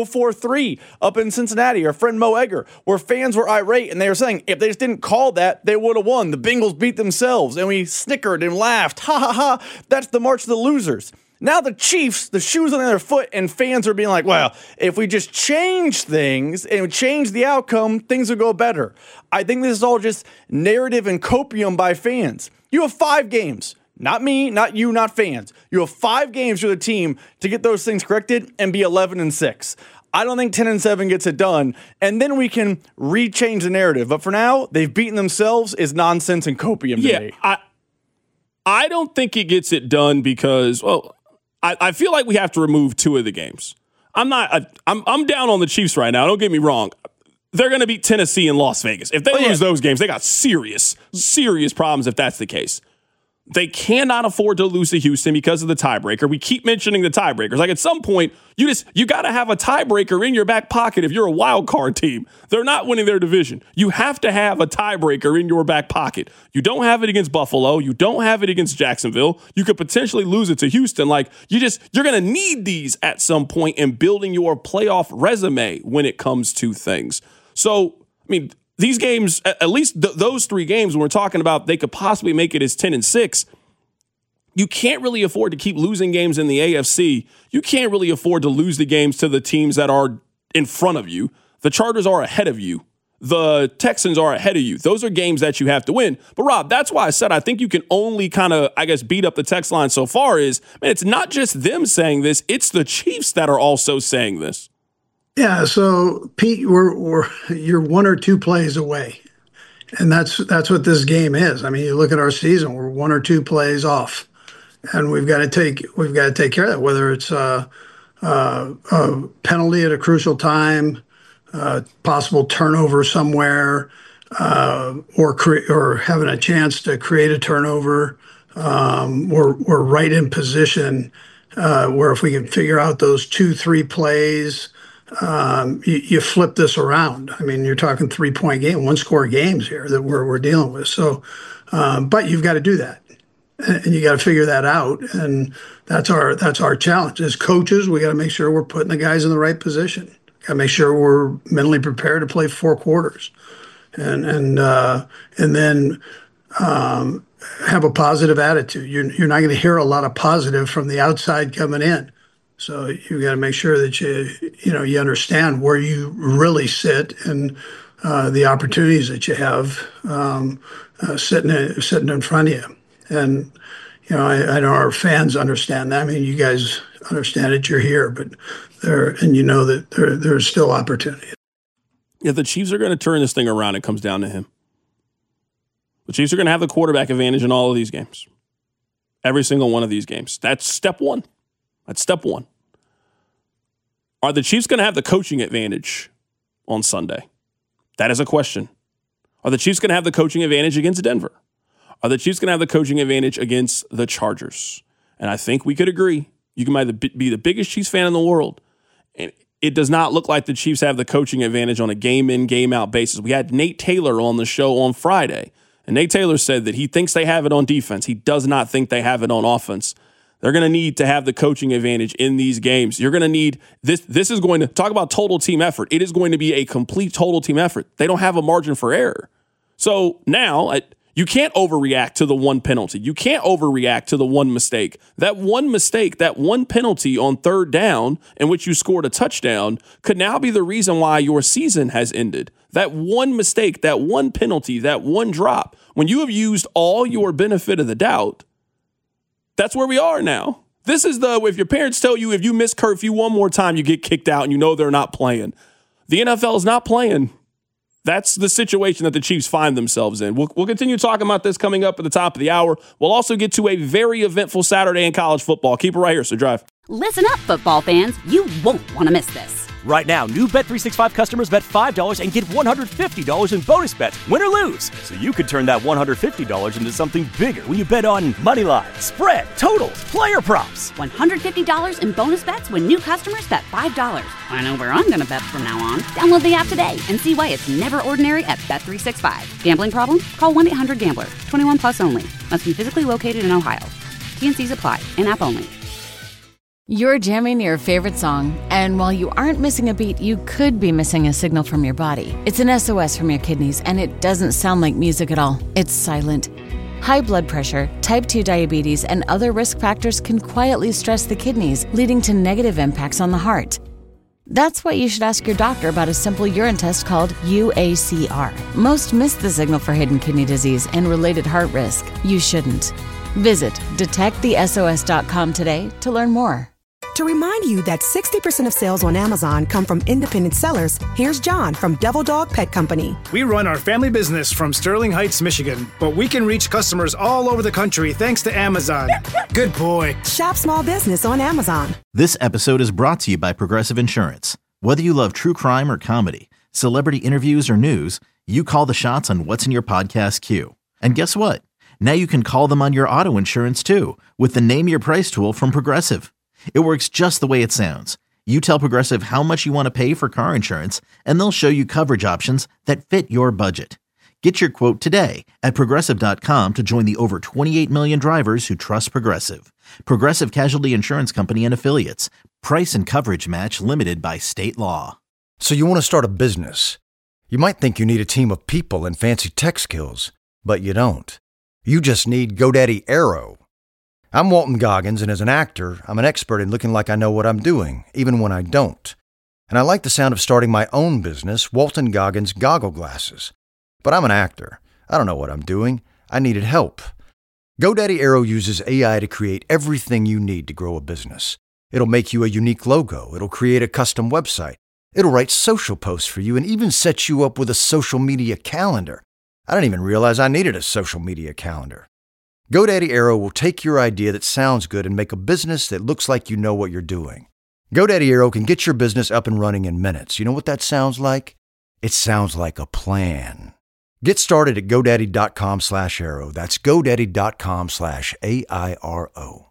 [SPEAKER 13] 104.3 up in Cincinnati, our friend Mo Egger, where fans were irate and they were saying if they just didn't call that, they would have won. The Bengals beat themselves. And we snickered and laughed. Ha, ha, ha. That's the March of the Losers. Now the Chiefs, the shoes on their foot, and fans are being like, well, if we just change things and change the outcome, things will go better. I think this is all just narrative and copium by fans. You have 5 games. not me, not you, not fans. You have 5 games for the team to get those things corrected and be 11-6. I don't think 10-7 gets it done, and then we can rechange the narrative. But for now, they've beaten themselves is nonsense and copium to me.
[SPEAKER 7] I don't think it gets it done because, I feel like we have to remove 2 of the games. I'm down on the Chiefs right now. Don't get me wrong. They're going to beat Tennessee in Las Vegas. If they lose those games, they got serious problems if that's the case. They cannot afford to lose to Houston because of the tiebreaker. We keep mentioning the tiebreakers. Like at some point, you got to have a tiebreaker in your back pocket if you're a wild card team. They're not winning their division. You have to have a tiebreaker in your back pocket. You don't have it against Buffalo. You don't have it against Jacksonville. You could potentially lose it to Houston. Like you're going to need these at some point in building your playoff resume when it comes to things. So, I mean, these games, at least those 3 games, when we're talking about they could possibly make it as 10-6, you can't really afford to keep losing games in the AFC. You can't really afford to lose the games to the teams that are in front of you. The Chargers are ahead of you. The Texans are ahead of you. Those are games that you have to win. But, Rob, that's why I said I think you can only kind of, beat up the text line so far is, man, it's not just them saying this. It's the Chiefs that are also saying this.
[SPEAKER 14] Yeah, so Pete, you're 1 or 2 plays away, and that's what this game is. I mean, you look at our season; we're 1 or 2 plays off, and we've got to take care of that. Whether it's a penalty at a crucial time, possible turnover somewhere, or having a chance to create a turnover, we're right in position where if we can figure out those 2-3 plays. You flip this around. I mean, you're talking 3-point game, 1-score games here that we're dealing with. So, but you've got to do that, and you got to figure that out. And that's our challenge as coaches. We got to make sure we're putting the guys in the right position. Got to make sure we're mentally prepared to play 4 quarters, and then have a positive attitude. You're not going to hear a lot of positive from the outside coming in. So you got to make sure that you understand where you really sit and the opportunities that you have sitting in front of you. And I know our fans understand that. I mean, you guys understand it. You're here, but that there's still opportunity.
[SPEAKER 7] Yeah, the Chiefs are going to turn this thing around. It comes down to him. The Chiefs are going to have the quarterback advantage in all of these games. Every single one of these games. That's step 1. That's step 1. Are the Chiefs going to have the coaching advantage on Sunday? That is a question. Are the Chiefs going to have the coaching advantage against Denver? Are the Chiefs going to have the coaching advantage against the Chargers? And I think we could agree. You can either be the biggest Chiefs fan in the world, and it does not look like the Chiefs have the coaching advantage on a game-in, game-out basis. We had Nate Taylor on the show on Friday, and Nate Taylor said that he thinks they have it on defense. He does not think they have it on offense. They're going to need to have the coaching advantage in these games. You're going to need this. This is going to talk about total team effort. It is going to be a complete total team effort. They don't have a margin for error. So now you can't overreact to the one penalty. You can't overreact to the one mistake. That one mistake, that one penalty on 3rd down in which you scored a touchdown could now be the reason why your season has ended. That one mistake, that one penalty, that one drop, when you have used all your benefit of the doubt, that's where we are now. This is if your parents tell you if you miss curfew one more time, you get kicked out and you know they're not playing. The NFL is not playing. That's the situation that the Chiefs find themselves in. We'll continue talking about this coming up at the top of the hour. We'll also get to a very eventful Saturday in college football. Keep it right here, so drive.
[SPEAKER 1] Listen up, football fans. You won't want to miss this.
[SPEAKER 2] Right now, new Bet365 customers bet $5 and get $150 in bonus bets, win or lose. So you could turn that $150 into something bigger when you bet on moneyline, spread, totals, player props.
[SPEAKER 1] $150 in bonus bets when new customers bet $5. I know where I'm going to bet from now on. Download the app today and see why it's never ordinary at Bet365. Gambling problem? Call 1-800-GAMBLER. 21 plus only. Must be physically located in Ohio. T&Cs apply. In-app only.
[SPEAKER 3] You're jamming your favorite song, and while you aren't missing a beat, you could be missing a signal from your body. It's an SOS from your kidneys, and it doesn't sound like music at all. It's silent. High blood pressure, type 2 diabetes, and other risk factors can quietly stress the kidneys, leading to negative impacts on the heart. That's why you should ask your doctor about a simple urine test called UACR. Most miss the signal for hidden kidney disease and related heart risk. You shouldn't. Visit detectthesos.com today to learn more.
[SPEAKER 4] To remind you that 60% of sales on Amazon come from independent sellers, here's John from Devil Dog Pet Company.
[SPEAKER 11] We run our family business from Sterling Heights, Michigan, but we can reach customers all over the country thanks to Amazon. Good boy.
[SPEAKER 4] Shop small business on Amazon.
[SPEAKER 12] This episode is brought to you by Progressive Insurance. Whether you love true crime or comedy, celebrity interviews or news, you call the shots on what's in your podcast queue. And guess what? Now you can call them on your auto insurance too with the Name Your Price tool from Progressive. It works just the way it sounds. You tell Progressive how much you want to pay for car insurance, and they'll show you coverage options that fit your budget. Get your quote today at Progressive.com to join the over 28 million drivers who trust Progressive. Progressive Casualty Insurance Company and Affiliates. Price and coverage match limited by state law.
[SPEAKER 15] So you want to start a business. You might think you need a team of people and fancy tech skills, but you don't. You just need GoDaddy Aero. I'm Walton Goggins, and as an actor, I'm an expert in looking like I know what I'm doing, even when I don't. And I like the sound of starting my own business, Walton Goggins Goggle Glasses. But I'm an actor. I don't know what I'm doing. I needed help. GoDaddy Aero uses AI to create everything you need to grow a business. It'll make you a unique logo. It'll create a custom website. It'll write social posts for you and even set you up with a social media calendar. I didn't even realize I needed a social media calendar. GoDaddy Aero will take your idea that sounds good and make a business that looks like you know what you're doing. GoDaddy Aero can get your business up and running in minutes. You know what that sounds like? It sounds like a plan. Get started at GoDaddy.com/Aero. That's GoDaddy.com/AIRO.